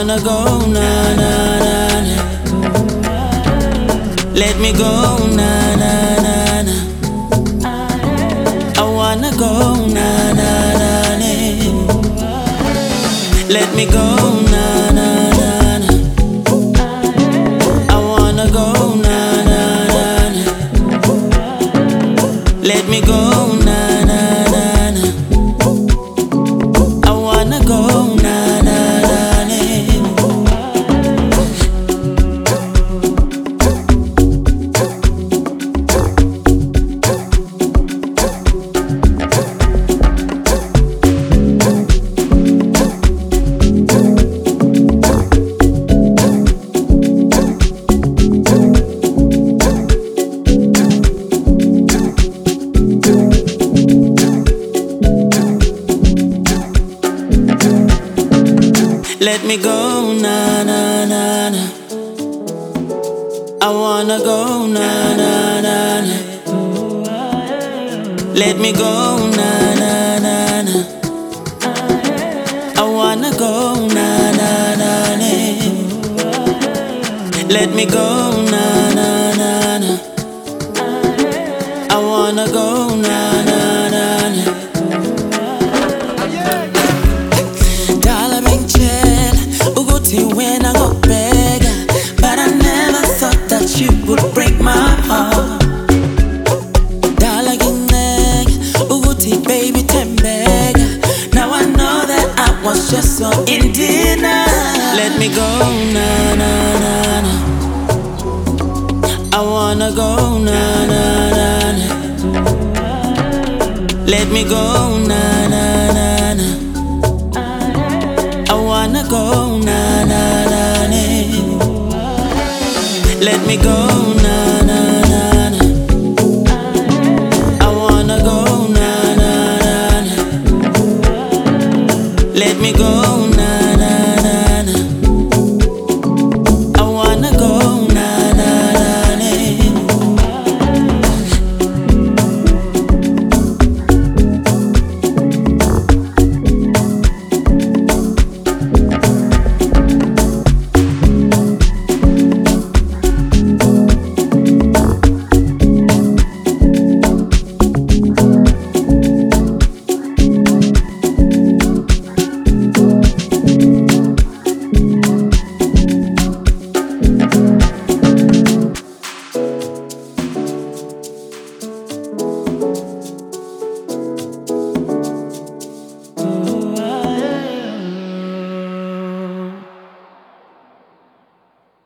wanna go, na na na na. Let me go, na na na na. I wanna go, na na na na. Let me go, na na na na. I wanna go, na na na na. Let me go, na na na na. I wanna go, na na na na. Let me go, na na na na. I wanna go, na na na na. Let me go, na na na na. I wanna go, na na na na. Let me go, na na na na. I wanna go, na na na na. When I go beg, but I never thought that you would break my heart. Dalagineg, uguti baby tembeg. Now I know that I was just so in dinner. Let me go, na na na na. I wanna go, na na na na. Let me go, na na na na. I wanna go, na na na na. Let me go, na na na na. I wanna go, na na na na. Let me go, na